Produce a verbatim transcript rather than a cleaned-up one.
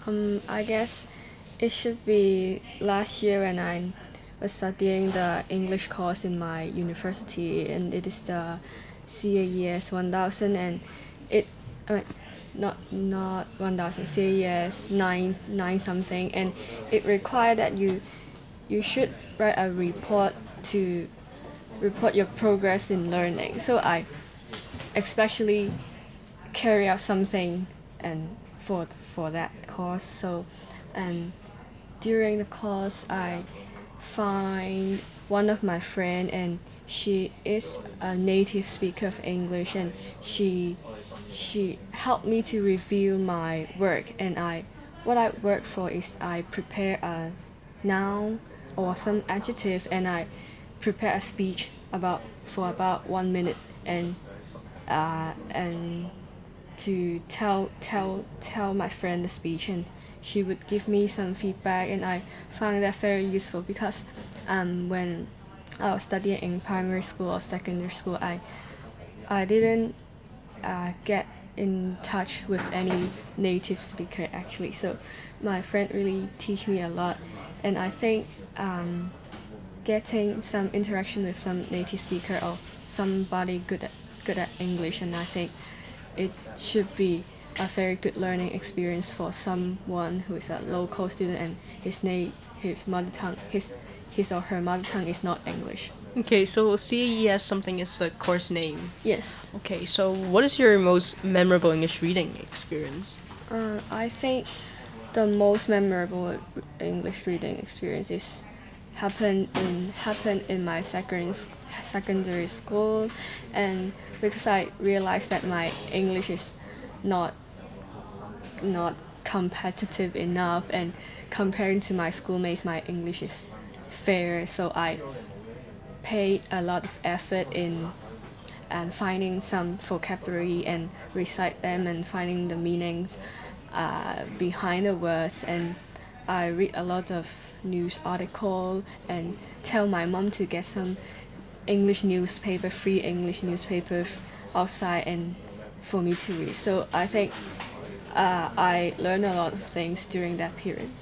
Um, I guess it should be last year when I was studying the English course in my university, and it is the C A E S one thousand, and it, I mean, not not one thousand, C A E S nine nine something, and it required that you you should write a report to report your progress in learning. So I especially carry out something and for for that course. So and during the course I find one of my friend, and she is a native speaker of English, and she she helped me to review my work. And I what I work for is I prepare a noun or some adjective, and I prepare a speech about for about one minute, and uh, and to tell tell tell my friend the speech, and she would give me some feedback, and I found that very useful because um, when I was studying in primary school or secondary school, I I didn't uh, get in touch with any native speaker actually. So my friend really teach me a lot, and I think um, getting some interaction with some native speaker or somebody good at good at English, and I think it should be a very good learning experience for someone who is a local student and his name his mother tongue his his or her mother tongue is not English. Okay, so C A E S something is a course name. Yes. Okay, so what is your most memorable English reading experience? Uh, I think the most memorable English reading experience is happened in happened in my second secondary school, and because I realized that my English is not not competitive enough, and comparing to my schoolmates my English is fair, so I paid a lot of effort in and finding some vocabulary and recite them and finding the meanings uh, behind the words. And I read a lot of news article and tell my mom to get some English newspaper, free English newspaper outside and for me to read. So I think uh, I learned a lot of things during that period.